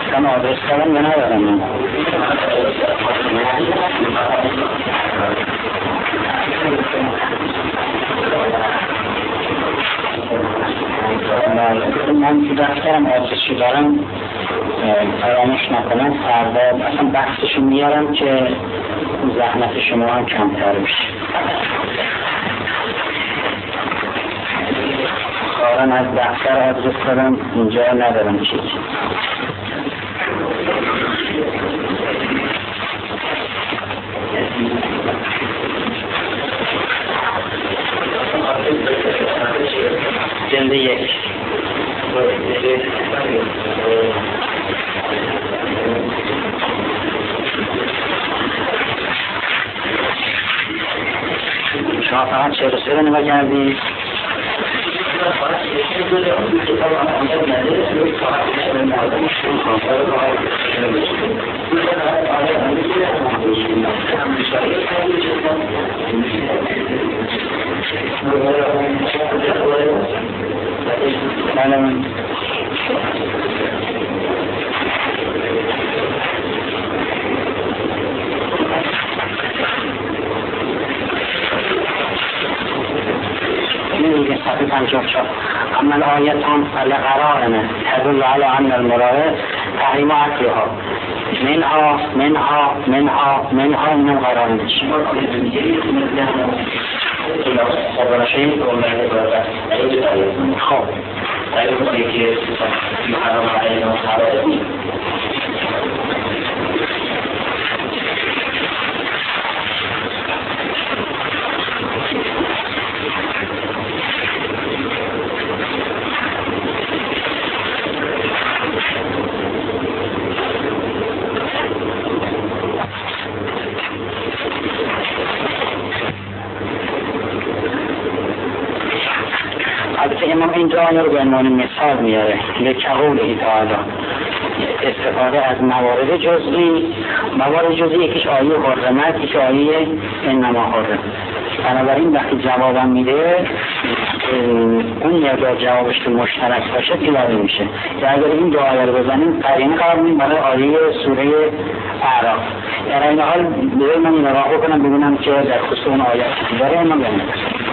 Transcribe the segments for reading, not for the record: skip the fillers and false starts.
اصلا آدرس دارم یا ندارم؟ من تو دفترم آدرسشو دارم، فراموش نکنم فردا اصلا بحثشو میارم که زحمت شما هم کمتر بشه. کارم از دفتر آدرس دارم، اینجا ندارم چیزی. جلد 1 شما فقط 43 رو نگاه کردید؟ صفحه 54 اما الآیتان فلقرارنا تدل على ان المراد تحریم اکلها منها من قرارن خب امام اینجا آیه رو به عنوان مثال میاره لکهوله تعالی استفاده از موارد جزئی یکیش آیه حرمت، یکیش آیه انما حرم. بنابراین وقتی جوابم میده اون مقدار جوابش که مشترک باشه تلاوه میشه. یا اگر این دو آیه رو بزنیم قرینه قرار میدیم برای آیه سوره اعراف. در این حال بذارید من این رو نگاه کنم ببینم که در خصوص اون آیه داره من ببینم.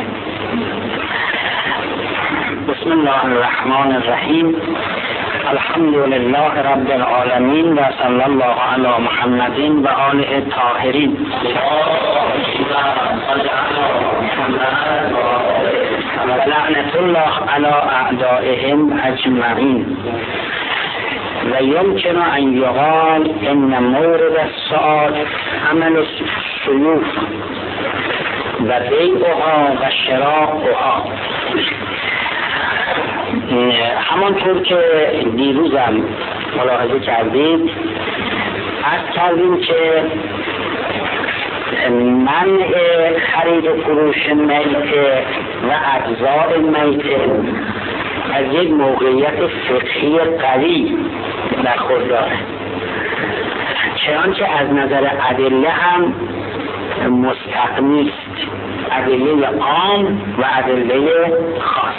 بسم الله الرحمن الرحیم الحمد لله رب العالمین و صلی الله علی محمد و آله الطاهرین و لعنت الله علی اعدائهم اجمعین. و یمکن ان یقال ان مورد السؤال عمل الشیوخ و بیعها و شراؤها. همانطور که دیروزم ملاحظه کردید عرض کردیم که منع خرید و فروش میته و اجزاء میته از یک موقعیت فقهی قوی برخورداره، چنانچه از نظر ادله هم مستقیم است، ادله عام و ادله خاص.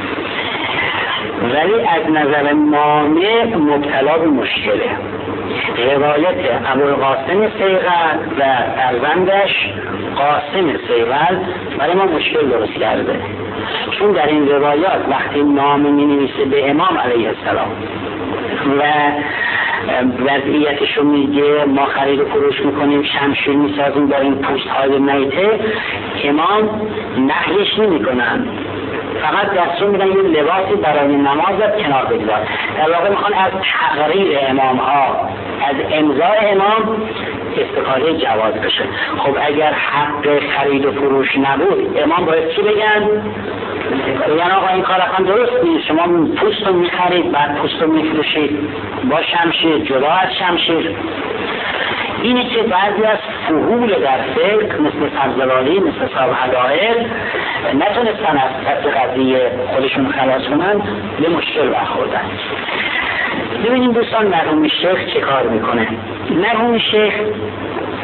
ولی از نظر مانع مبتلا به مشکله. روایت ابوالقاسم صیغل و فرزندش قاسم صیغل برای ما مشکل درست کرده، چون در این روایات وقتی نام می نویسه به امام علیه السلام و وضعیتشو میگه ما خرید و فروش میکنیم، شمشیر میسازیم با این پوست های میته، امام نهیش نمیکنن، فقط دستور میدن یه لباسی برای نمازت کنار بگذار. در واقع میخوان از تقریر امام ها، از امضای امام استفاده جواز بشه. خب اگر حق خرید و فروش نبود امام باید چی بگن؟ بگن آقا این کار اصلا درست نیست، شما پوست رو میخرید بعد پوست رو میفروشید با شمشیر جدا از شمشیر. اینی که بعضی از فهول در فقه مثل سبزواری، مثل صاحب حدائق نتونستن از پس قضیه خودشون خلاص کنن، به مشکل برخوردن. ببینیم دوستان مرحوم شیخ چه کار میکنه. مرحوم شیخ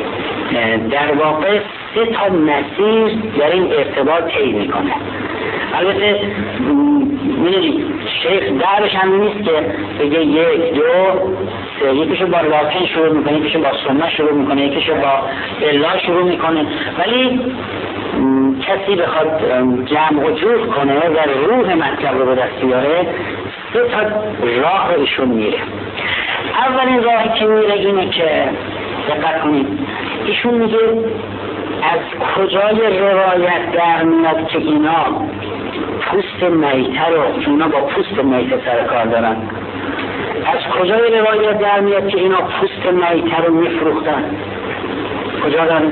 در واقع 3 مسیر در این ارتباط طی میکنه. البته میدونید شیخ درش هم نیست که بگه 1 2 3، یکیشو با لاتین شروع میکنه، یکیشو با سنت شروع میکنه، یکیشو با الا شروع میکنه، ولی کسی بخواد جمع و جور کنه و روح مطلب رو به دست بیاره 3 تا راه رو ایشون میره. اولین راهی که میره اینه که دقت کنید، ایشون میگه از کجای روایت در میاد که اینا پوست میته رو، اینا با پوست میته سر کار دارن، از کجای روایت در میاد که اینا پوست میته رو میفروختن؟ کجا دارن؟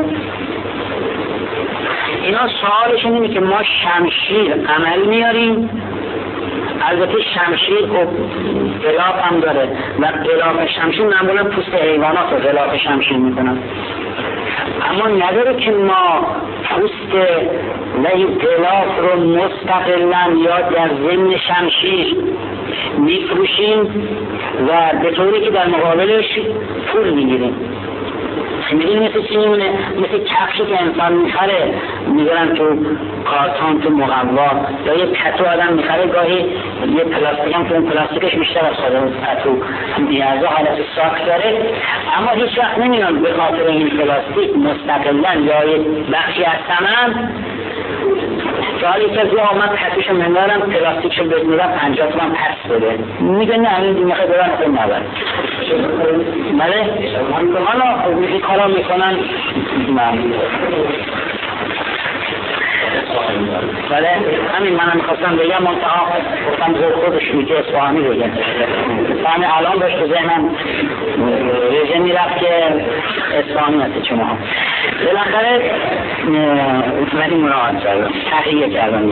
اینا سوالشون اینه که ما شمشیر عمل میاریم، البته شمشیر خب غلاف هم داره و غلاف شمشیر معمولا پوست حیوانات رو غلاف شمشیر میکنن، اما نداره که ما پوست و این غلاف رو مستقلا یا در ضمن شمشیر میفروشیم و به طوری که در مقابلش پول میگیریم. میدونی مثل چی میمونه؟ مثل کفشی که انسان میخره میذارن تو کارتون، تو مقوا، یا یه پتو آدم میخره، گاهی یه پلاستیک هم که اون پلاستیکش بیشتر از خود پتو نیازه حالت ساک داره، اما هیچ وقت نمیان به خاطر این پلاستیک مستقلا یا یه بخشی از ثمن سالی کسی آمد پتوشو مندارم پلاستیکشو بزنیدم 50 تومن پس بده، میگه نه این میخوای برن خود نبر. بله؟ حالا میخوای کارا میکنن بله همین منم میخواستم بگم، منتها گفتم زور خودش میگه اصفهانی بگه، همین الان باش تو ذهنم رژه میرفت که اصفهانی هستی شما هم بالاخره ولی مراعات کردم، تحقیه کردم.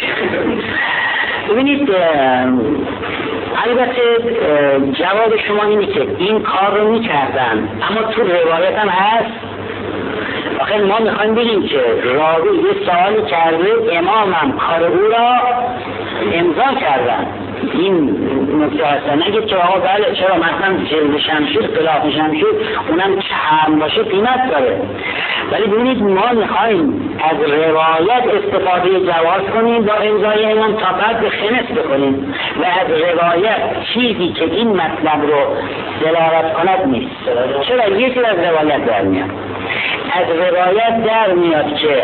ببینید البته جواب شما اینه که این کار رو میکردن، اما تو روایت هم هست. آخه ما میخوایم بگیم که راوی یه سوالی کرده، امامم کار او را امضا کردن، این نکته هستن. نگید که آقا بله چرا مثلا جلد شمشیر غلاف شمشیر اونم چرم باشه قیمت داره، ولی ببینید ما میخوایم از روایت استفاده جواز کنیم با امضای امام تا بعد به خنث بکنیم و از روایت چیزی که این مطلب رو دلالت کند نیست. چرا؟ یکی از روایت در میاد، از روایت در میاد که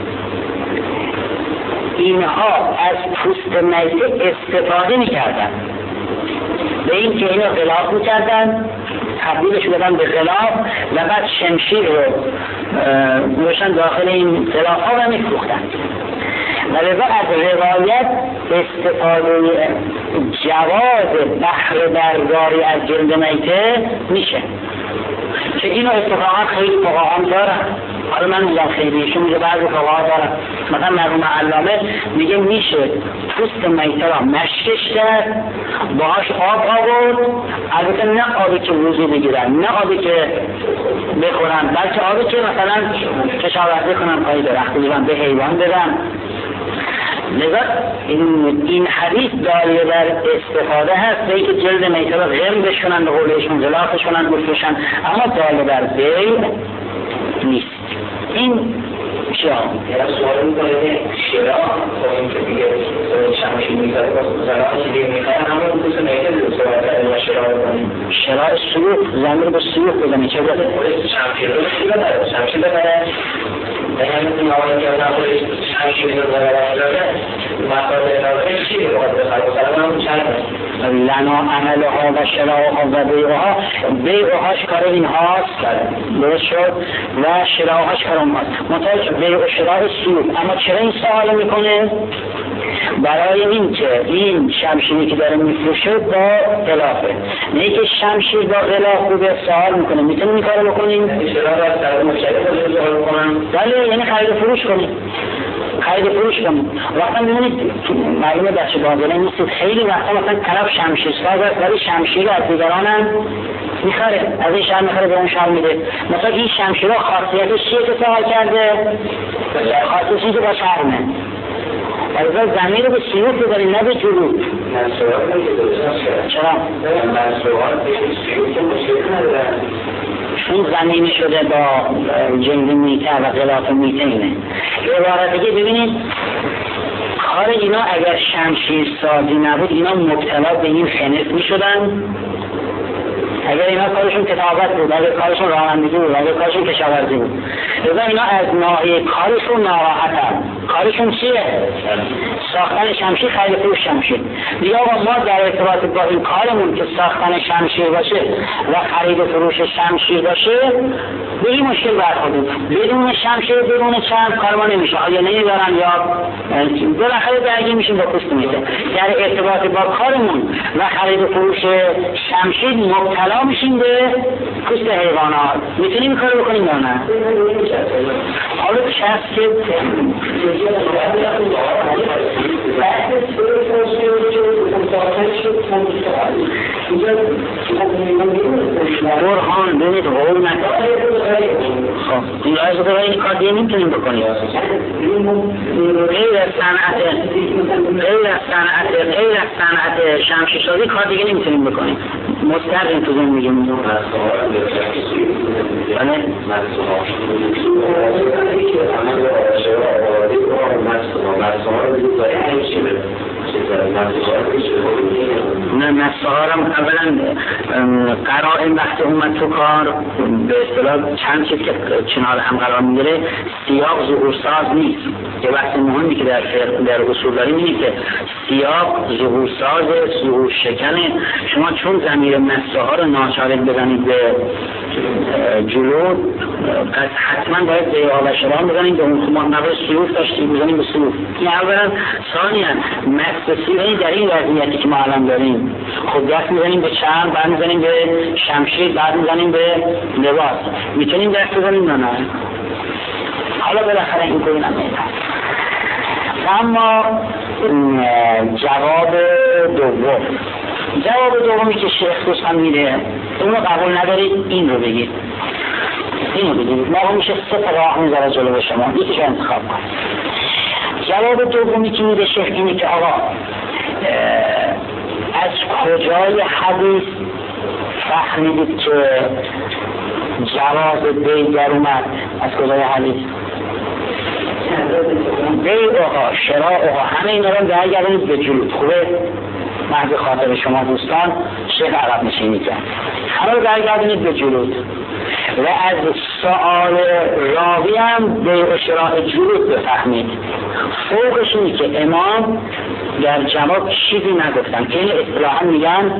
اینها از پوست میته استفاده میکردن، به این که اینو غلاف میکردن، تبدیلش بدن به غلاف و بعد شمشیر رو میشن داخل این غلاف ها و میفروختن. و لذا از روایت استفاده جواز بهره برداری از جلد میته میشه که اینو اتفاقا خیلی فقها دارن. حالا من میگم خیلیشون، میگه بعضی فقها دارن، مثلا مرحوم علامه میگه میشه پوست میته را مشکش کرد، باهاش آب آورد، البته نه آبی که وضو بگیرن، نه آبی که بخورن، بلکه آبی که مثلا کشاورزی کنن، پای درخت بگیرن، به حیوان بدن. لذا این حدیث دالیه بر استفاده هست، به اینکه جلد میته را غم بشونن، به قولشون غلافشونن، بفروشن، اما دالیه بر بیع نیست. این شما سوال میکنه شرا با این که دیگه شمشیر میکنه با زنان که دیگه میکنه همون پوست میته دیگه صحبت کنیم و شرا بکنیم. شرا سیوف، زمین با سیوف بزنی چه بده؟ شمشیر رو چی بداره؟ شمشیر بداره؟ این آقایی که نخوری شمشیر رو بداره مقاله نظره چی بخواد بخواد بخواد هم چند لنا عملها و شراها و بیعهاش کار این هاست، درست شد، و شراهاش کار اون هاست. منطقه بیع و شراه سیوف. اما چرا این سوال میکنه؟ برای این که این شمشیری که داره میفروشه با غلافه، نه که شمشیر با غلاف بوده. سوال میکنه میتونیم این کارو بکنیم؟ شراه را از طرف مشتری خودش بکنم؟ بله، یعنی خرید فروش کنیم. وقتا میبینید معلومه بچه بازاره نیستید، خیلی وقتا مثلا طرف شمشیر ساز است ولی شمشیر از دیگران هم میخره، از این شهر میخره به اون شهر میده. مثلا این شمشیر ها خاصیتش چیه که سوال کرده؟ خاصیتش که با شهرمه، از زمین رو به سیوف بذاریم نه به جلو. چرا؟ چون زمینی شده با جلد میته و غلاف میته اینه. به عبارت دیگه ببینید کار اینا اگر شمشیر سازی نبود اینا مبتلا به این خنث میشدن. اگر اینا کارشون کتابت بود، اگر کارشون رانندگی بود، اگر کارشون کشاورزی بود، لذا اینا از ناحیه کارشون ناراحتن. کارشون چیه؟ ساختن شمشیر، خرید فروش شمشیر. دیگه آقا ما در ارتباط با این کارمون که ساختن شمشیر باشه و خرید فروش شمشیر باشه به این مشکل برخوردیم. بدون شمشیر بدون چرم کار ما نمیشه. یا نمیدارن یا بالاخره درگیر میشیم با پوست میشه. در ارتباط با کارمون و خرید فروش شمشیر مبتلا میشیم به پوست حیوانات. میتونیم این کارو بکنیم یا نه؟ حالا کس که برهان بینید غول نکنید. خب این لازم که این کار دیگه نمیتونیم بکنیم. غیر از صنعت شمشیر سازی کار دیگه نمیتونیم بکنیم. مستقیم تو زندگیمون. نه مساهارم اولا قرائن وقتی اومد تو کار به اصطلاح چند چیز که کنار هم قرار میگیره. سیاق ظهورساز نیست. یه وقت مهمی که در اصول داریم اینه که سیاق ظهورساز، ظهور شکنه. شما چون ضمیر مساهار ناچارید بزنید به جلو پس حتما باید به آلشران بزنید به اون خمار نباید سیوف داشتیم بزنید به سیوف. این اولا. ثانیا مقصصی در این وضعیتی که ما الان داریم خود دست میزنیم به چرم، بعد میزنیم به شمشیر، بعد میزنیم به لباس. میتونیم دست بزنیم یا نه؟ حالا بالاخره این کوی نمیده. اما جواب دومی که شیخ دوستان میده اونو قبول ندارید این رو بگید. ما میشه 3 تا راه میذاره جلو به شما، یکی رو انتخاب کنید. جواب دومی که میده شیخ اینه که آقا از کجای حدیث فهمیدید که جواز بی در اومد؟ از کجای حدیث؟ بیعها، شراعها، همه اینا رو درگردونید به جلود. خوبه؟ محض خاطر شما دوستان شیخ عقب نشینی کرد. همه رو درگردونید به جلود و از سؤال راوی هم بیع و شراع جلود بفهمید. فوقش اینه که امام در جواب چیزی نگفتن. این اصطلاحا میگن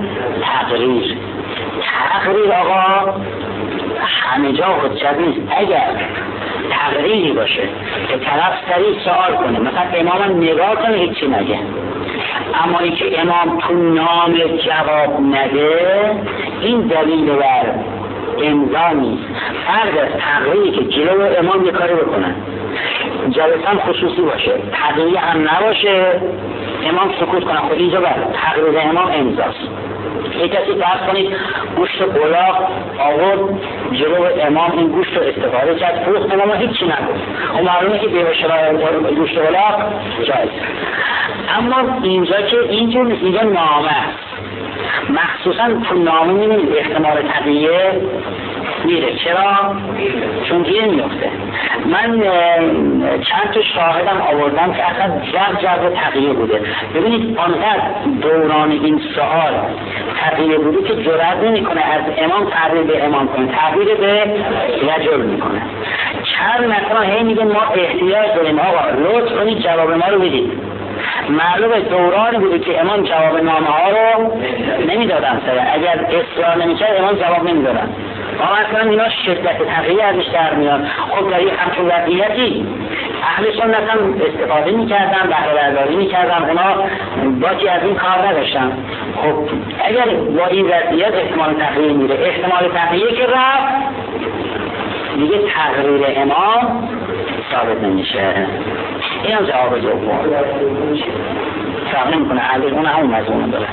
تقریر آقا همه جا حجت نیست. اگر تقریری باشه که طرف سریع سوال کنه، مثلا امام هم نگاه کنه هیچی نگه، اما این که امام تو نام جواب نده این دلیل بر امضا نیست. فرض از تقریری که جلو امام یه کاری بکنن، جلسه خصوصی باشه، تقریری هم نباشه، امام سکوت کنه، خود اینجا بر تقریر امام امضاست. یک کسی فرض کنید گوشت قلاق آورد جلو امام، این گوشت رو استفاده کرد، فروخت، امام هیچی نگفت. و معلومه که بیع و شراء گوشت قلاق جایز. اما اینجا که اینجور نیست، اینجا نامه است. مخصوصا تو نامه می‌بینید احتمال تقیه میره. چرا؟ چون گیر میفته. من چند تا شاهدم آوردم که اصلا جو تقیه بوده. ببینید آنقدر دوران این سوال تقیه بوده که جرأت نمی‌کنه از امام تعبیر به امام کنه، تعبیر به رجل میکنه. چند مرتبه هی میگه ما احتیاج داریم آقا لطف کنید جواب ما رو بدید. معلومه دورانی بوده که امام جواب نامه ها رو نمیدادن سره. اگر اصرار نمیکرد امام جواب نمیدادن. اما اصلا اینا شدت تقیه ازش در میاد. خب در این همچون وضعیتی اهل سنت هم استفاده میکردن، بهره برداری میکردن، اونا باکی از این کار نداشتن. خب اگر با این وضعیت احتمال تقیه میره، احتمال تقیه که رفت دیگه تقریر امام ثابت نمیشه. این هم جواب دوم. فرق نمیکنه اهل اون همون مضمون داره.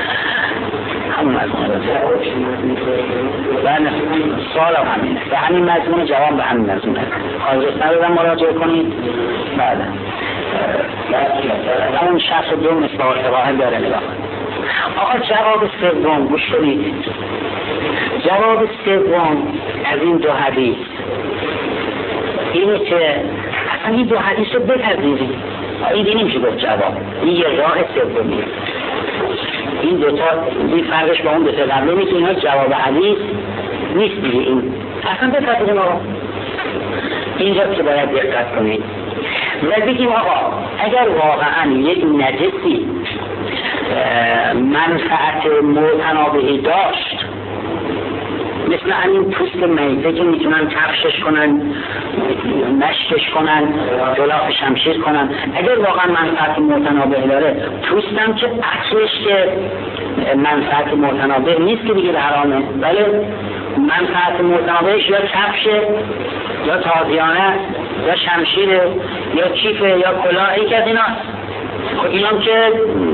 بله سوال هم همینه، به همین مضمون جواب به همین مضمونه. حاضرست ندادم مراجعه کنید. بله همون 62 مصباح شواهد داره نگاه. آقا جواب سوم گوش کنید. جواب سوم از این دو حدیث اینه که اصلا این دو حدیث رو بپذیرید. این دیگه نمیشه گفت جواب، این یه راه سومی. این دوتا این فرقش با اون دوتا قبله نیست، اینها جواب حدیث نیست دیگه. این اصلا بفرمایید آقا اینجا که باید دقت کنید و بگیم آقا اگر واقعا یک نجسی منفعت متنابهی داشت، مثل همین پوست میته که میتونن کفشش کنن، مشکش کنن، جلاف شمشیر کنن، اگر واقعا منفعت متنابه داره، پوستم که اصلش که منفعت متنابه نیست که دیگه حرامه، ولی منفعت متنابهش یا کفشه یا تازیانه یا شمشیره یا کیفه یا کلاه، یک از اینا. خب اینام که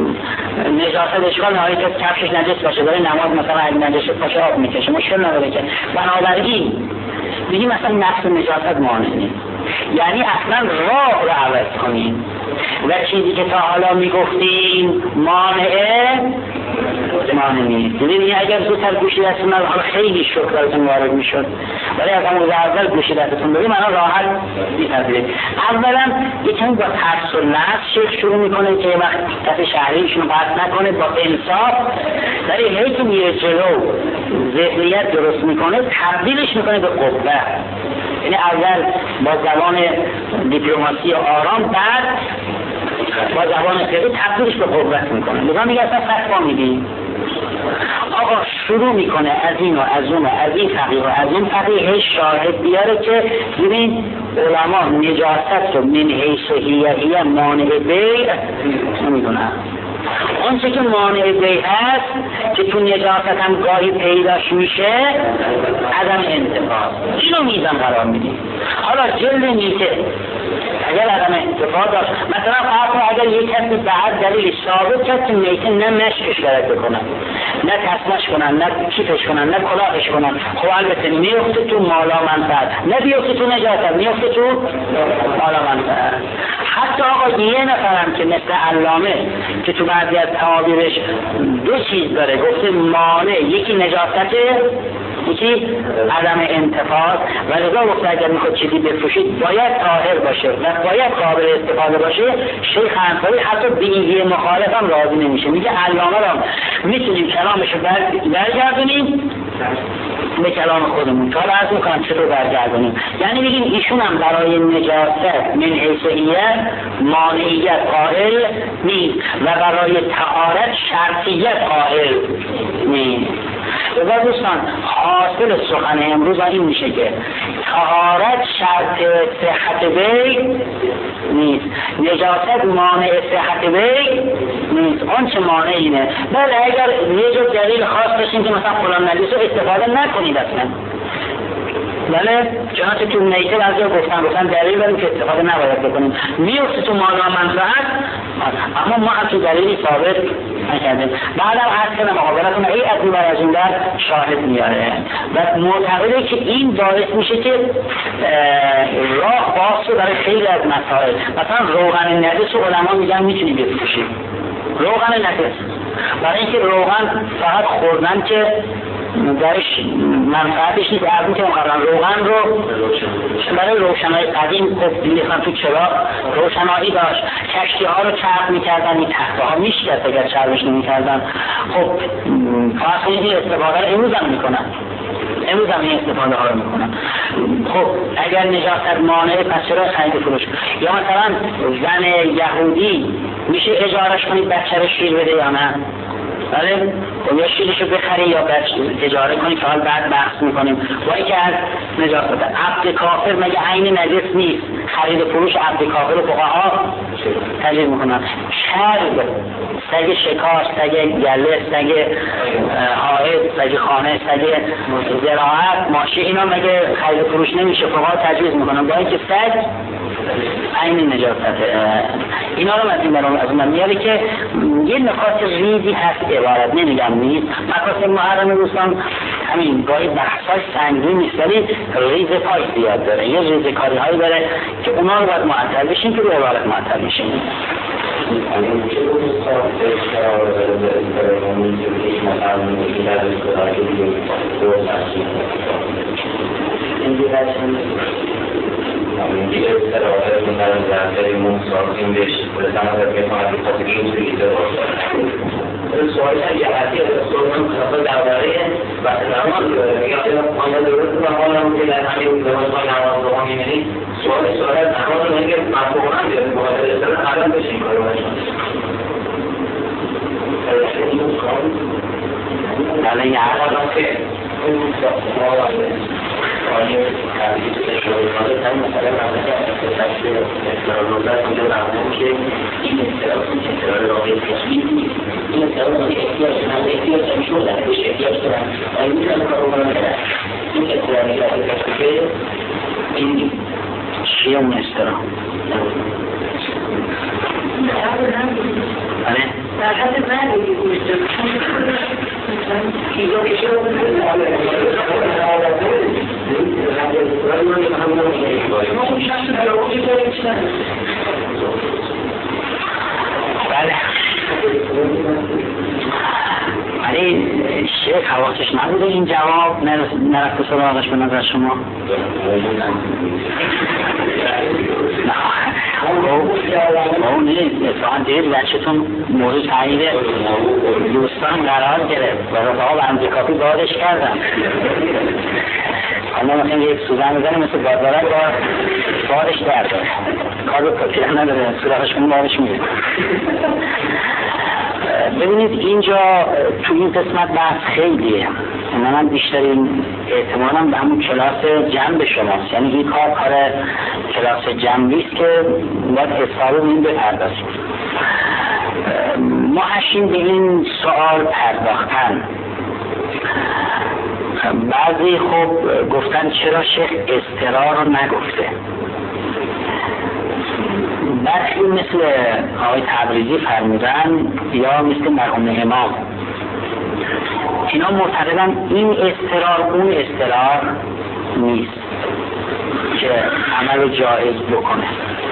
نجاست اشکال نهایی که کفشش نجس باشه، برای نماز مثلا اگه نجس باشه آب میکشه، مشکل نداره که. بنابراین میگیم مثلا نفس نجاست مانع نیست، یعنی اصلا راه رو عوض کنیم و چیزی که تا حالا میگفتیم مانعه مانع نیست. دیدیم اگر زودتر گوشی دستتون نبود حالا خیلی شکرتون وارد میشد، ولی از همون اول گوشی دستتون بدیم الان راحت میپذیرید. اولا یکم با ترس و لرز شیخ شروع میکنه که وقت دست شهریشون قطع نکنه، با انصاف ولی هی که میره جلو ذهنیت درست میکنه تبدیلش میکنه به قوه. یعنی اول با زبان دیپلماسی آرام، بعد با زبان فقهی تبدیلش به قوت میکنه. لذا میگه اصلا فتوا میدیم آقا شروع میکنه از این و از اون و از این فقیه و از اون فقیه شاهد بیاره که ببین علما نجاست رو من حیث هیه مانع بیع نمیدونن. آنچه که مانع بیع هست که تو نجاست هم گاهی پیداش میشه عدم انتفاع، اینو میزن قرار میدیم. حالا جلد میته اگر عدم انتفاع داشت، مثلا اگر یک کسی بعد دلیل ثابت کرد که میته نه مشکش برد بکنن، نه تسمش کنن، نه کیفش کنن، نه کلاهش کنن، خب البته میفته تو مالا منفعت، نه بیفته تو نجاست، میفته تو مالا منفعت. حتی آقا یه نفرم که مثل علامه که تو بعضی از تعابیرش دو چیز داره، گفته مانع، یکی نجاسته یکی عدم انتفاع، و لذا گفته اگر میخواد چیزی بفروشید باید طاهر باشه و باید قابل استفاده باشه. شیخ انصاری حتی به این مخالف هم راضی نمیشه، میگه علامه را میتونیم کلامشو برگردونیم به کلام خودمون. تا عرض میکنم چطور برگردونیم، یعنی میگیم ایشون هم برای نجاست من حیثیت مانعیت قائل نیست و برای طهارت شرطیت قائل نیست. و دوستان حاصل سخن امروز این میشه که طهارت شرط صحت بیع نیست، نجاست مانع صحت بیع نیست. آنچه مانع اینه بله اگر یه جور دلیل خاص داشتیم که مثلا فلان نجس رو استفاده نکنید اصلا، بله چنانچه تو نیته بعضی گفتن دلیل داریم که استفاده نباید بکنیم، میفته تو مالا منفعت، اما ما هم تو دلیلی ثابت نکردیم. بعدم عرض کردم مقابلتون ای از این از این در شاهد میاره و معتقده که این باعث میشه که راه باز شد برای خیلی از مسائل. مثلا روغن نجس رو علما میگن میتونی بفروشی، روغن نجس، برای اینکه روغن فقط خوردن که درش منفعتش نیست. از میتونم قبلا روغن رو برای روشنایی قدیم خب دیگه تو چراغ روشنایی داشت، کشتی ها رو چرب میکردن، این تخته ها میشکست اگر چربش نمیکردن. خب فاصله این استفاده رو امروز هم میکنن، امروز هم این استفاده ها رو میکنن. خب اگر نجاست مانع پس چرا خرید فروش؟ یا مثلا زن یهودی میشه اجارش کنید بچه رو شیر بده یا نه؟ بله یا شیرشو بخری یا اجاره کنی که حال بعد بحث میکنیم. و اینکه از نجاست عبد کافر مگه عین نجس نیست؟ خرید فروش عبد کافر رو فقها تجویز میکنن. شرب، سگ شکار، سگ گله، سگ حائط، سگ خانه، سگ زراعت، ماشی، اینا مگه خرید فروش نمیشه؟ فقها تجویز میکنن با اینکه سگ عین نجاسته. اینا رو از اون میاره که یه نکات ریزی هست عبارت، نمیگم نیست. مقاصد محرم دوستان همین گاهی بحثای سنگین نیست ولی ریز پای زیاد داره، یه ریز کاری هایی داره که اونا رو باید معطل بشیم که به عبارت معطل میشیم. دیگه سراغه می‌کنم زرده مصاحبین بهش بلدن از می‌کنم که خاطری اینجوری داره سوالش هم یه حدی از سوالم خلاصه درباره وقت نماز یا آنها درست و حالا که در همین درست های نماز رو می‌بینید سوال نماز رو میگه مفهوم هم بیاد بخاطر اصلا حالا بشین کارو باشن بله یه حالا که آنی تبدیل به شروعات هم مثلا مملکت تشکیل اصلاحات اینجا ممنون که این اصلاحات راقی تشکیل نیست این اصلاحات احتیاج هم شده بهش احتیاج دارن آیا میتونم کارو کنم این اصلاحات تشکیل این چیه اون اصلاح؟ بله؟ در حد من بله ولی شیخ حواسش نبوده این جواب نرفته سراغش به نظر شما؟ اون نیست اتفاقا دید بچه‌تون موضوع تایید دوستان قرار گرفت و رفاقا برمزکافی بادش کردن اما مثلا یک سوزن بزنه مثل بادارک بادش درده کار به کافی هم نداره سراغش کنی بادش میره ببینید اینجا تو این قسمت بحث خیلیه من بیشترین اعتمادم به همون کلاس جنب شماست یعنی این کار کلاس جنبیست که باید حسابه این بپردازیم ما هشیم به این سوال پرداختن بعضی خب گفتن چرا شیخ اضطرار رو نگفته برخی مثل آقای تبریزی فرمودن یا مثل مرحوم امام اینا معتقدن این اضطرار اون اضطرار نیست که عمل جایز بکنه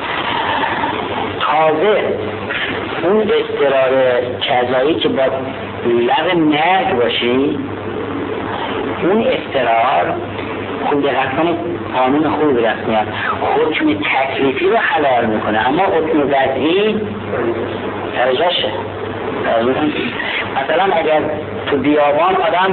تازه اون اضطرار کذایی که با لغ مرگ باشی اون اضطرار خوب دقت کنید قانون خوب به دست میاد حکم تکلیفی رو حلال میکنه اما حکم وضعی درجاشه مثلا اگر تو بیابان آدم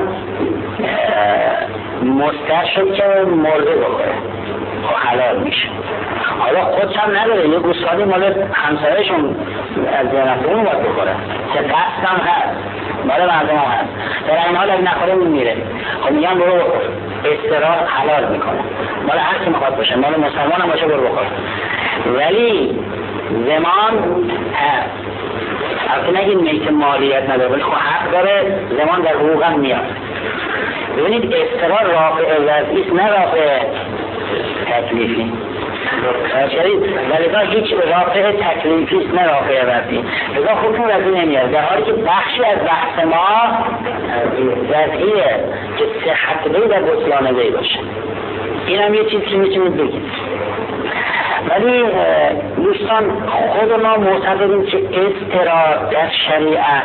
مستر شد که مرده بخوره حلال میشه حالا خودش هم نداره یه گوسفندی مال همسایه‌شون از ذهنت اون باید بخوره که قصد هم هست مال مردم هم هست در این حال اگه نخوره میمیره خب میگم برو بخور اضطرار حلال میکنه مال هر کی میخواد باشه مال مسلمان هم باشه برو بخور ولی زمان هست البته نگید میت مالیت نداره ولی خب حق داره زمان در حقوق هم میاد ببینید اضطرار رافع وضعی است نه رافع تکلیفی ولی هیچ رافع تکلیفی است نه رافع وضعی لذا حکم وضعی نمیاد در حالی که بخشی از بحث ما وضعیه که صحت وی و بطلان وی باشه این هم یه چیز که میتونید بگید ولی دوستان خود ما معتقدیم که اضطرار در شریعت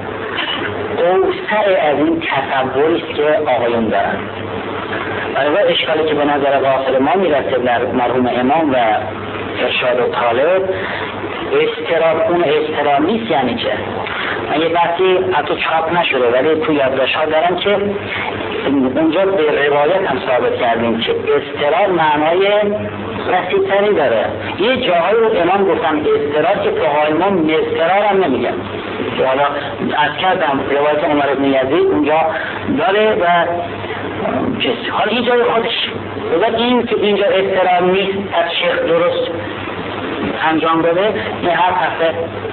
اوسع از این تصوری است که آقایون دارن برای اشکالی که به نظر غافل ما میرسه در مرحوم امام و ارشاد و طالب اضطرار اون اضطرار نیست یعنی چه من یه بحثی حتی چاپ نشده ولی تو یادداشت ها دارم که اونجا به روایت هم ثابت کردیم که اضطرار معنای وسیع‌تری داره یه جاهای رو امام گفتم اضطرار که فقهای ما مضطرار هم نمیگن حالا از کردم روایت عمر بن یزید اونجا داره و حالا این جای خودش بذار این که اینجا اضطرار نیست از شیخ درست انجام داده این هر هفته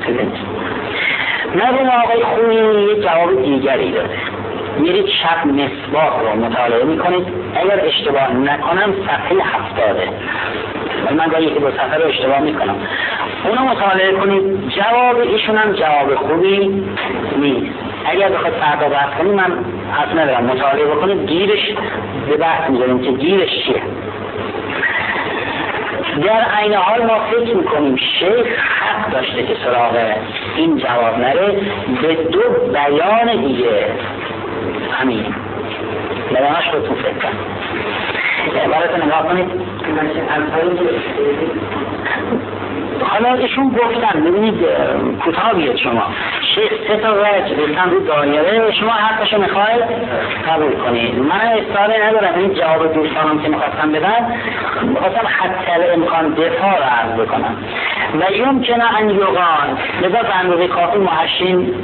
مرحوم آقای خویی یه جواب دیگری داده میرید شب مصباح رو مطالعه میکنید اگر اشتباه نکنم صفحه 70 من گاهی یکی دو صفحه رو اشتباه میکنم اونو مطالعه کنید جواب ایشون هم جواب خوبی نیست اگر بخواید فردا بحث کنید من حرف ندارم مطالعه بکنید گیرش به بحث میذاریم که گیرش چیه در عین حال ما فکر میکنیم شیخ حق داشته که سراغ این جواب نره به دو بیان دیگه همین لبناش خودتون فکر کن. عبارت نگاه کنید. حالا ایشون گفتن ببینید کوتاه بیاد شما شیخ 3 تا وجه گفتن رو دایره، شما حقشو میخواید قبول کنید. من اصراری ندارم این جواب دوستانم که میخواستم بدن، میخواستم حتی امکان دفاع رو عرض بکنم. و یمکنه ان یقال لذا به اندازه کافی محشین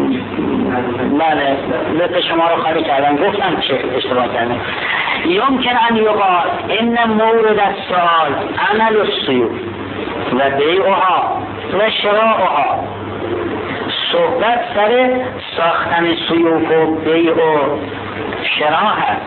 بله لطف شما رو خالی کردم، گفتم چه اشتباه کردم. یمکنه ان یقال ان مورد السؤال عمل السیوف و بیعها و شراعها، صحبت سر ساختن سیوف و بیع و شراع هست،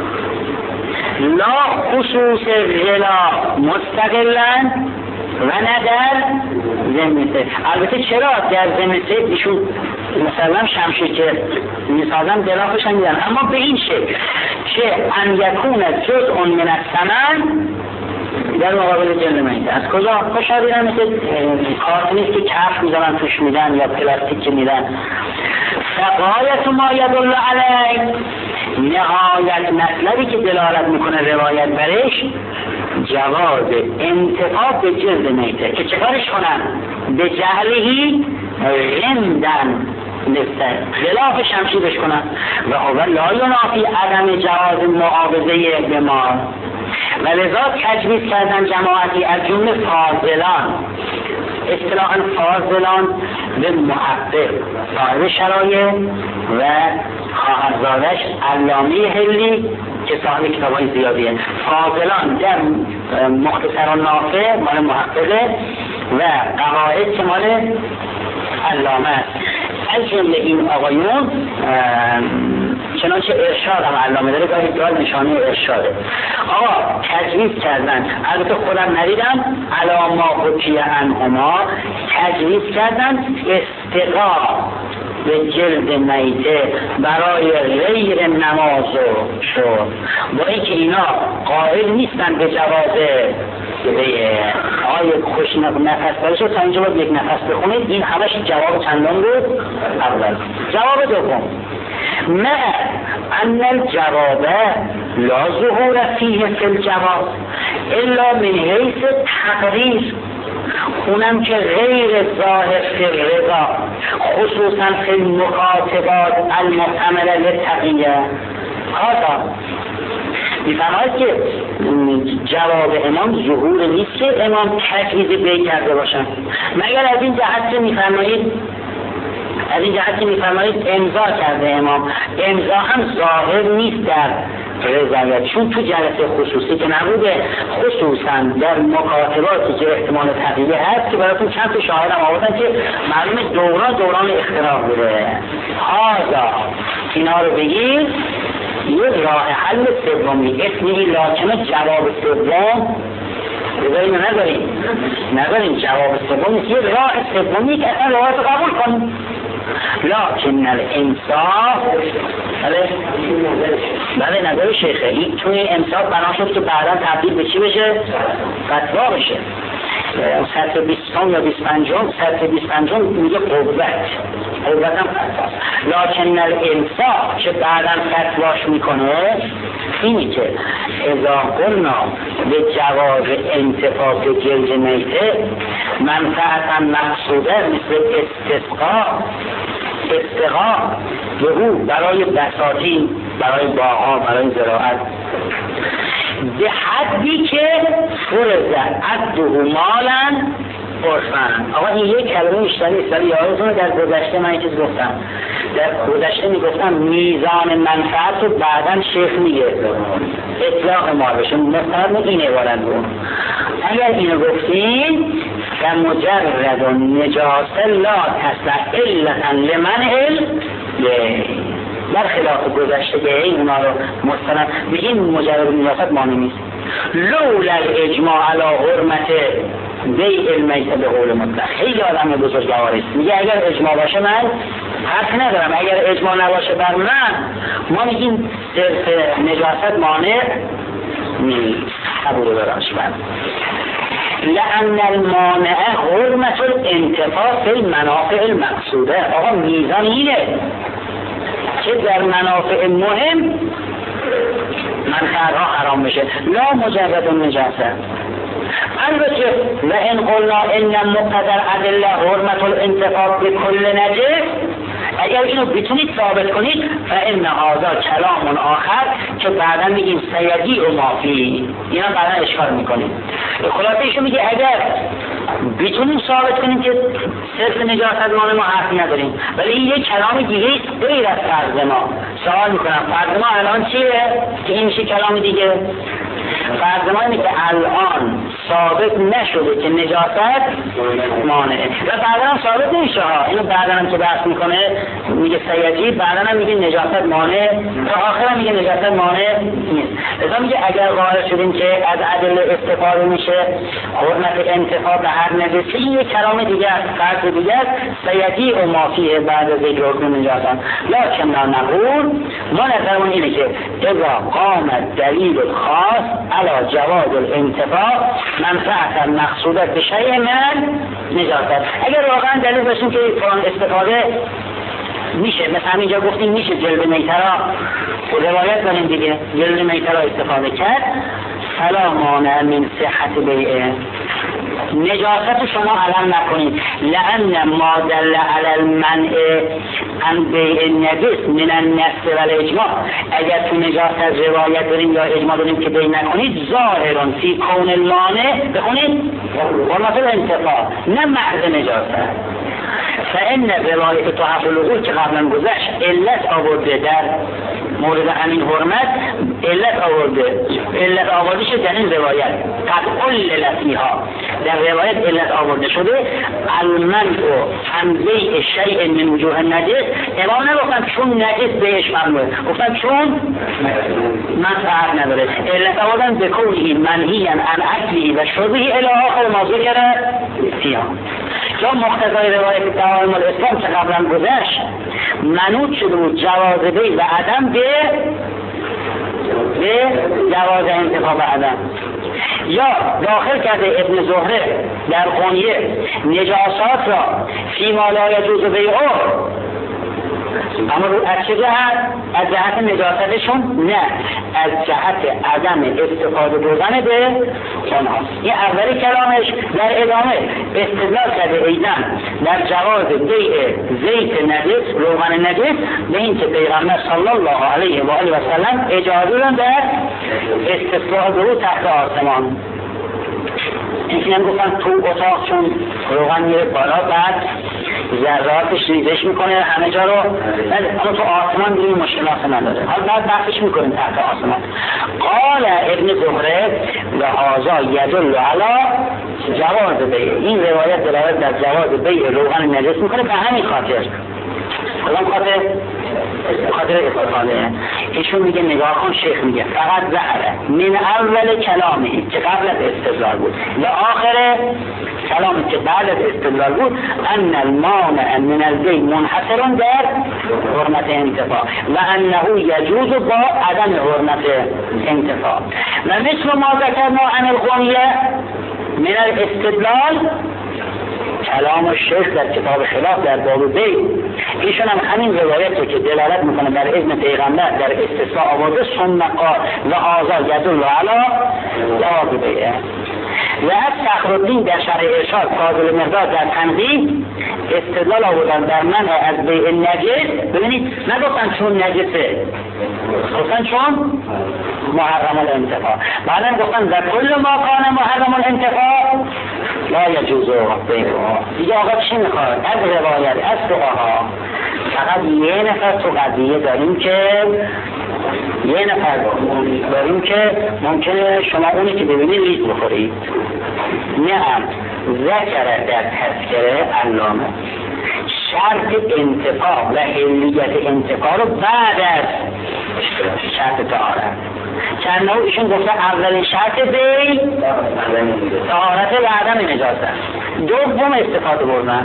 لا خصوص غلا مستقلن و نه در ضمن. البته چرا در ضمن ایشون مثلا شمشیر که میسازن دلافش هم میدن، اما به این شکل که ان یکون جزء من الثمن در مقابل جلد میته. از کجا؟ خوشحالی هم مثل کارت نیست که کف میزنن توش میدن یا پلاستیک که میدن. فقایت ما یدل علی، نهایت مطلبی که دلالت میکنه روایت برش جواز انتفاع به جلد میته که چکارش کنن؟ به جهلهی غمدن نستن خلاف شمشیرش کنن و اول لا ینافی عدم جواز معاوضه بمار. و لذا تجویز کردن جماعتی از جمله فاضلان، اصطلاحاً فاضلان به محقق صاحب شرایع و خواهرزادش علامه هلی که صاحب کتابای زیادیه. فاضلان در مختصر و نافع مال محققه و قواعد که مال علامه است. از جمله این آقایون چنانچه ارشاد هم علامه داره، گاهی نشانه ارشاده. آقا تجویز کردن، البته خودم ندیدم علامه حکیه انهما، تجویز کردن استقا به جلد میته برای غیر نماز و شرب، با اینکه اینا قائل نیستن به جواز آیه خوش نفس برشو. تا اینجا باید یک نفس بخونید، این همش جواب چندان بود. اول جواب دوم، نه ان الجواب لا ظهور فیه فی الجواب الا من حیث تقریر، اونم که غیر ظاهر فی الرضا خصوصا فی المکاتبات المحتمله للتقیه. هذا میفرماید که جواب امام ظهور نیست که امام تجویز بی کرده باشن، مگر از این جهت میفرمایید امضا کرده امام. امضا هم ظاهر نیست در رضایت، چون تو جلسه خصوصی که نبوده، خصوصا در مکاتباتی که احتمال تقییه هست که براتون چند تا شاهد هم آوردن که معلومه دوران اختراع بوده. حاضر اینا رو بگید یک راه حل سومی اسمی لکنه جواب سوم بذاریم نداریم جواب سوم نیست، یک راه سومی که اصلا روایت رو قبول کنیم. لکن الانصاف بله نظر شیخه، این توی انصاف بنا شد که بعدا تبدیل به چی بشه؟ فتوا بشه. سطر 20 یا 25 سطر 25 میگه قوت هم فتواست. لکن الانصاف که بعدا فتواش میکنه اینی که اذا قلنا به جواز انتفاع به جلد میته منفعتا مقصوده مثل استقا به او برای بساطین، برای باغ‌ها، برای زراعت، به حدی که فرزد عده مالا عرفاً. آقا این یک کلمه بیشتر نیست، ولی یادتونه در گذشته من چیز گفتم، در گذشته میگفتم میزان منفعت رو بعداً شیخ میگه اطلاق ما بشه، مستند این عبارت بود. اگر اینو گفتیم که مجرد و نجاسه لا تصلح علتا لمنع در خلاف گذشته که این اونا رو مستند بگیم مجرد نجاست معنی نیست. لولا الاجماع علی حرمت بیع المیت به قول مطلق. خیلی آدم بزرگواری است، میگه اگر اجماع باشه من حق ندارم، اگر اجماع نباشه بر من ما میگیم صرف نجاست مانع نیست. قبول دارمش من لأن المانع حرمت الانتفاع فی المنافع المقصوده. آقا میزان اینه که در منافع مهم بعدها حرام بشه. لا مجرد نجاسه. البته و این قلنا ان مقتضى ادله حرمت الانتفاع بكل نجس، اگر اینو بتونید ثابت کنید فان هذا کلام آخر که بعدا میگیم سیدی و مافی، اینا بعدا اشکال میکنیم. خلاصه ایشون میگه اگر بتونیم ثابت کنیم که صرف نجاست مال ما حرفی نداریم، ولی این یک کلام دیگه است غیر از فرض ما. سوال میکنم فرض ما الان چیه که این میشه کلام دیگه؟ فرض ما اینه که الان ثابت نشده که نجاست مانعه و بعدا هم ثابت نمیشه ها. اینو بعدا هم که بحث میکنه میگه سیدی، بعدا هم میگه نجاست مانع، تا آخر هم میگه نجاست مانع نیست. لذا میگه اگر قائل شدیم که از ادله استفاده میشه حرمت انتفاع به هر نجسی، این یک کلام دیگه است، فرض دیگه است، سیدی و مافیه بعد از ذکر حکم نجاست. لکن نقول ما نظرمون اینه که اذا قام دلیل خاص علی جواز الانتفاع منفعت مقصوده به شیء من نجاست. اگر واقعا دلیل داشتیم که فلان استفاده میشه، مثلا همینجا گفتیم میشه جلد میترا، روایت داریم دیگه جلد میترا استفاده کرد، فلا مانع من صحت بیعه، نجاست شما علم نکنید. لأن ما دل علی المنع عن بیع النجس من النص والاجماع، اگر تو نجاست از روایت داریم یا اجماع داریم که بیع نکنید، ظاهرون فی کون المانع بخونید حرمت الانتفاع نه محض نجاست. فإن روایت تحف الوقوع که قبلا گذشت علت آورده در مورد همین حرمت، علت آوردش در این روایت قد علت فیها، در روایت علت آورده شده المنع عن بیع شیء من وجوه النجس. امام نگفتن چون نجس بیعش ممنوعه، گفتن چون منفعت نداره. علت آوردن بکونه منهیا عن اکله و شربه الی آخر ما ذکر فیها. یا مقتضای روایت تعالیم الاسلام که قبلا گذشت منوط شده بود جواز بیع و عدم به جواز انتفاع و عدم. یا داخل کرده ابن زهره در غنیه نجاسات را فیما لا یجوز بیعه، اما از چه جهت؟ از جهت نجاستشون؟ نه، از جهت عدم استفاده بردن به اونها. این اولی کلامش. در ادامه استدلال کرده ایضاً در جواز بیع زیت نجس، روغن نجس، به این که پیغمبر صلی الله علیه و آله و سلم اجازه دادن در استصلاح رو تحت آسمان. اینکه نمیگفتن تو اتاق چون روغن میره بالا بعد ذراتش ریزش میکنه همه جا رو، اما تو آسمان دیگه مشکلات نداره. حالا بعد بحثش میکنیم تحت آسمان. قال ابن زهره و هذا یدل علی جواز بیع، این روایت دلالت در جواز بیع روغن نجس میکنه به همین خاطر. کدام خاطر استفاده. ایشون میگه نگاه کن، شیخ میگه فقط ظهره من اول کلامی که قبل از استدلال بود و آخر کلامی که بعد از استدلال بود ان المانع من البیع منحصر در حرمت انتفاع و انه یجوز با عدم حرمت انتفاع و مثل ما ذکرنا عن الغنیه من الاستدلال کلام الشیخ در کتاب خلاف در باب بیع. ایشون هم همین روایت رو که دلالت میکنه در اذن پیغمبر در استثناء آورده ثم قال و هذا یدل علی جواز بیع. و از فخرالدین در شرح ارشاد فاضل مقداد در تنقیح استدلال آوردن در منع از بیع نجس. ببینید نگفتن چون نجسه، گفتن چون محرم الانتفاع. بعدا گفتن و کل ما کان محرم الانتفاع لا یجوز بیعها. دیگه آقا چی میخواد؟ از روایت از فقها فقط یه نفر تو قضیه داریم که ممکنه شما اونی که ببینید لیز بخورید. نعم ذکر در تذکره علامه شرط انتفاع و حلیت انتفاع رو بعد از شرط طهارت. چند نوع ایشون گفته اولین شرط بیع طهارت و عدم نجاست، دوم استفاده بردن،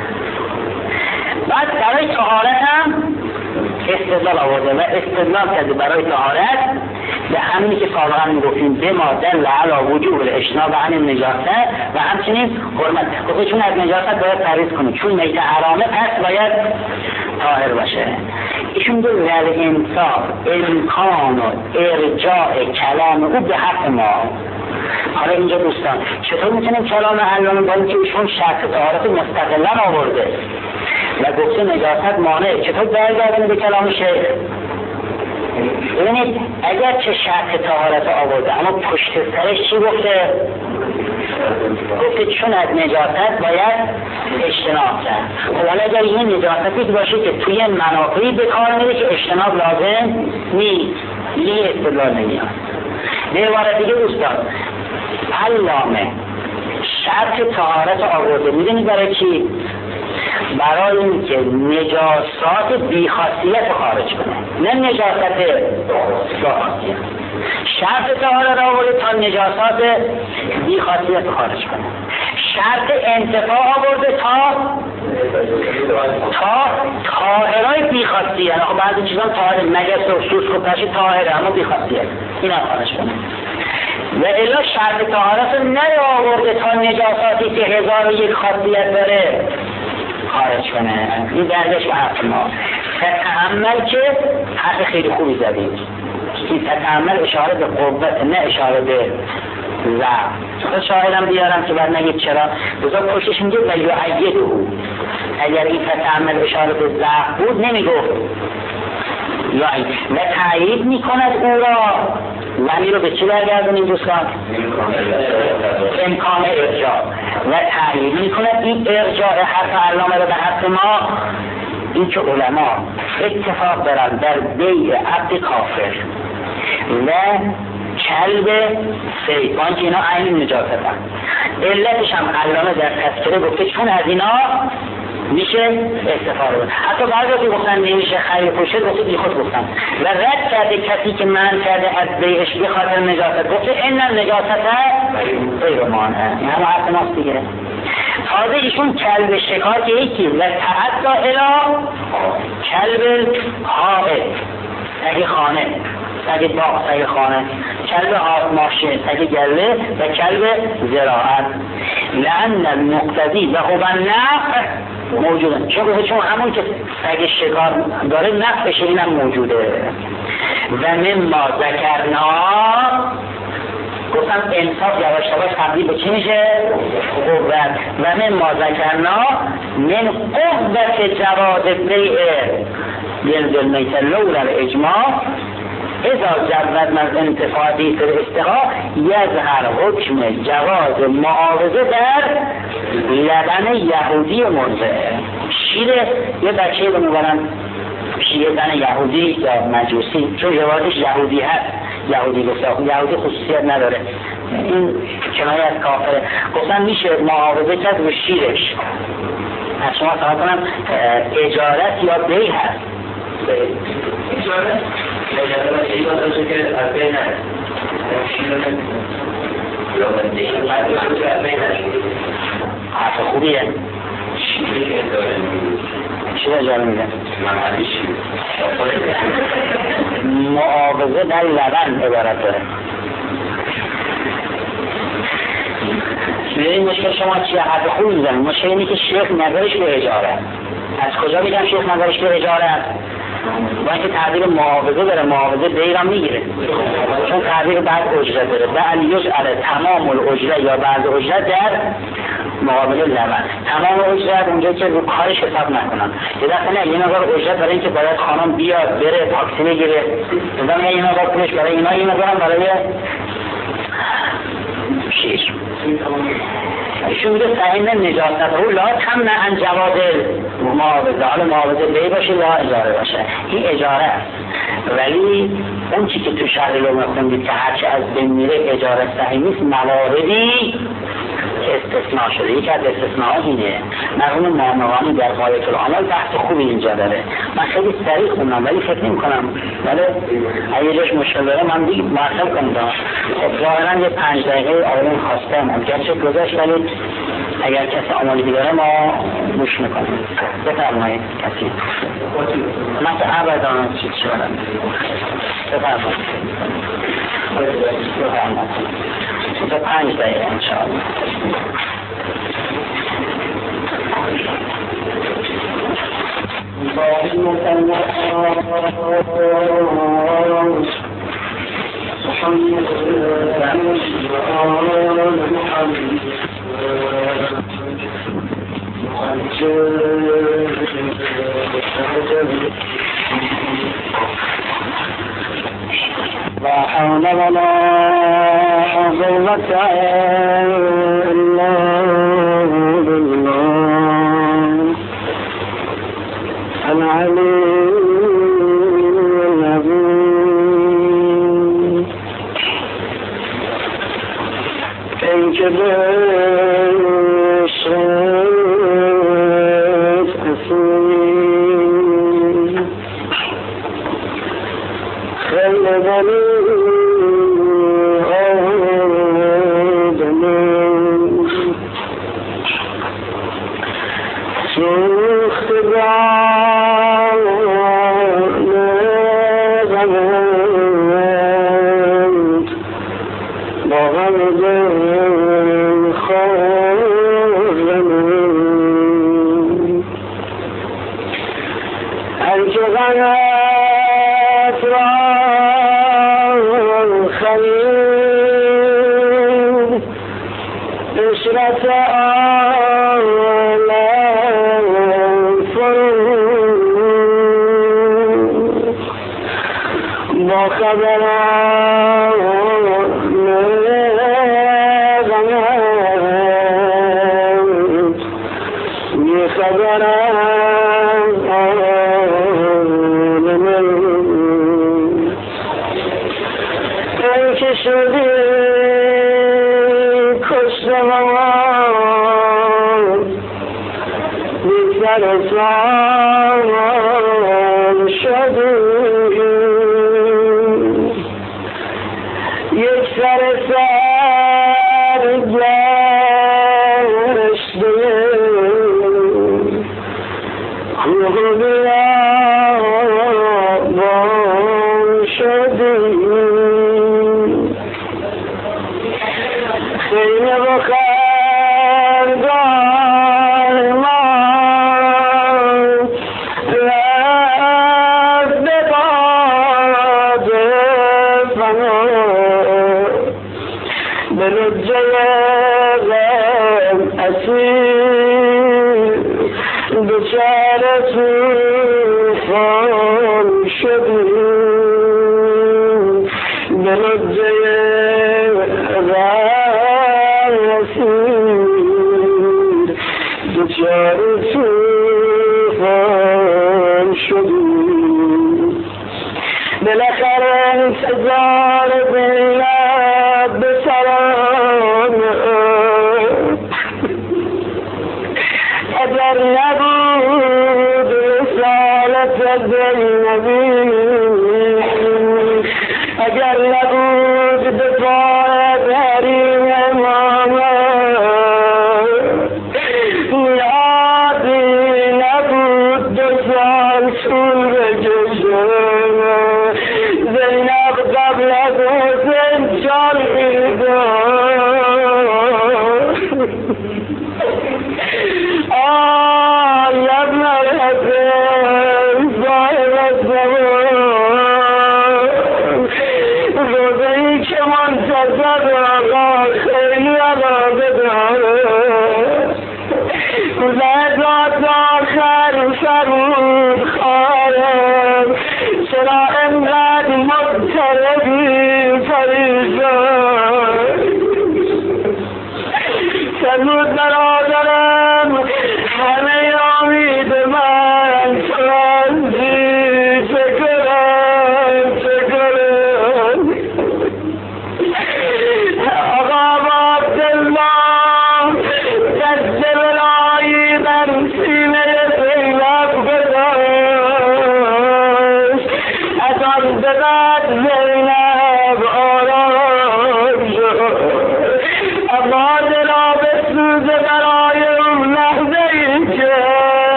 بعد برای طهارت هم استدلال آورده و استدلال کرده برای طهارت به همینی که سابقا میگفتیم به ما دل علی وجوب الاجتناب عن النجاسه و همچنین حرمت. گفته چون از نجاست باید پرهیز کنید، چون میت حرامه پس باید طاهر باشه. ایشون دو انصاف امکان و ارجاع کلام او به حق ما. حالا اینجا دوستان چطور میتونیم کلام علامه با اینکه ایشون شرط طهارت مستقلا آورده و گفته نجاست مانع، چطور برگردیم به کلام شیخ؟ ببینید اگر چه شرط طهارت آورده اما پشت سرش چی گفته؟ گفته چون از نجاست باید اجتناب کرد. حالا اگر این نجاستی باشه که توی منافعی به کار میره که اجتناب لازم نیست، این استدلال نمیاد. به عبارت دیگه دوستان علامه شرط طهارت آورده میدونی برای چی؟ برای اینکه نجاسات بی‌خاصیت خارج کنه، نه نجاست خاصیت. شرط طهارت آورده تا نجاسات بی‌خاصیت خارج کنه. شرط انتفاع آورده تا طاهرای بی‌خاصیت. خب بعضی چیزا طاهر نجس و سوسک و پشه طاهره اما بی‌خاصیت، اینا خارج کنه. و الا شرط طهارت رو آورده تا نجاساتی که 1001 خاصیت داره خارج کنه. این دردش به حق ما. تتأمل که حرف خیلی خوبی زدید. این تتأمل اشاره به قوت نه اشاره به ضعف. خود شاهدم بیارم که بعد نگید چرا بذار پشتش میگه ولیعید او. اگر این تتأمل اشاره به ضعف بود نمیگفت یعنی و تایید میکند او را. ولی رو به چی برگردونیم دوستان؟ امکان ارجاع. و تایید میکند این ارجاع حرف علامه رو به حق ما. این که علما اتفاق دارن در بیع عبد کافر و کلب سیفان که اینا عین نجاست هم. علتش هم علامه در تذکره گفته چون از اینا میشه استفاده بود. حتی بعضی که گفتن نمیشه خرید پوشه گفته بی خود گفتن و رد کرده کسی که من کرده از بیعش به خاطر نجاست گفته این نجاست غیر مانع. این همه حرف ناست دیگه. تازه ایشون کلب شکار که یکی و تعدا الا کلب حائط سگ خانه، سگ باغ، سگ خانه، کلب ماشین، سگ گله و کلب زراعت. لأن المقتضی و هو النفع موجوده. چون همون که سگ شکار داره نفعش اینم موجوده. و مما ذکرنا گفتم انصاف یواش یواش تبدیل به چی میشه؟ قوت. و مما ذکرنا من قوت جواز بیع جلد المیت لولا الاجماع اذا جرد من انتفاعی در استقاء یظهر حکم جواز معاوضه در لبن یهودی مرضع. شیر یه بچه رو میبرن شیر زن یهودی یا مجوسی چون جوازش یهودی هست، یهودی گفتم یهودی خصوصیت نداره، این کنایه از کافره. گفتن میشه معاوضه کرد به شیرش. از شما سوال کنم اجارت یا بی هست؟ اجارت؟ اجارت باشه که از بی هست حرف خوبیه. چی اجاره میدن؟ معاوضه در لبن عبارت داره. این مشکل شما چیه؟ حرف خوب میزنید. مشکل اینه که شیخ نظرش به اجاره. از کجا میگم شیخ نظرش به اجاره است؟ با اینکه تعبیر معاوضه داره، معاوضه بیرم میگیره چون تعبیر بعد اجره داره. بل یجعل تمام الاجره یا بعض اجره در مقابل لبن. تمام اجرت اونجایی که رو کارش حساب نکنن. یه دفعه نه یه مقدار اجرت برای اینکه باید خانم بیاد بره تاکسی بگیره، مثلا یه مقدار پولش برای اینا، یه مقدار برای شیر. ایشون میگه صحیح نجاست رو لا تمنع عن جواز معاوضه. حالا معاوضه بی باشه یا اجاره باشه، این اجاره است. ولی اون چی که تو شرح لغمه خوندید که هرچی از بین میره اجاره صحیح نیست، مواردی استثناء شده. یکی از استثناء اینه. مرحوم ماموانی در غایت العمل بحث خوبی اینجا داره. من خیلی سریع خوندم ولی فکر نمی‌کنم ولی اگه جاش مشکل داره من دیگه معطل کنم. خب ظاهراً یه 5 دقیقه آروم خواستم اگرچه گذشت ولی اگر کسی آمادگی داره ما گوش میکنیم. بفرمایید کسی. من که ابدا چیز شدم. بفرمایید. تا 5 دقیقه انشاءالله. لا حول ولا قوة إلا بالله العلي العظيم. ای که به عشقت اسیر خیلی بلی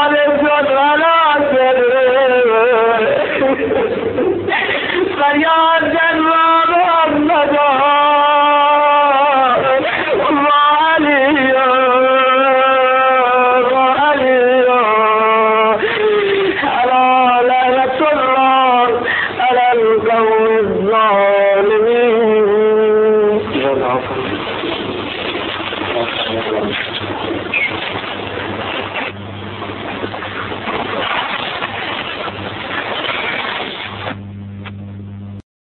فریاد کنیم.